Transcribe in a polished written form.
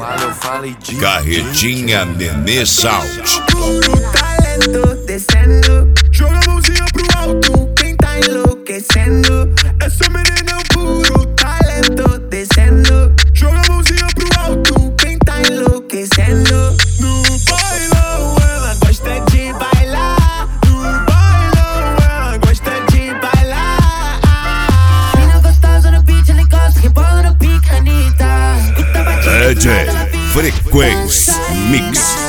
Carretinha Nenê Sound. Puro talento descendo. Joga a mãozinha pro alto, quem tá enlouquecendo. Essa menina é um puro talento descendo. Joga a mãozinha pro alto, quem tá enlouquecendo. No bailão ela gosta de bailar. No bailão ela gosta de bailar. Mina gostosa no beat, ela encosta, rebola no pique, Anitta. DJ Frequência Mix.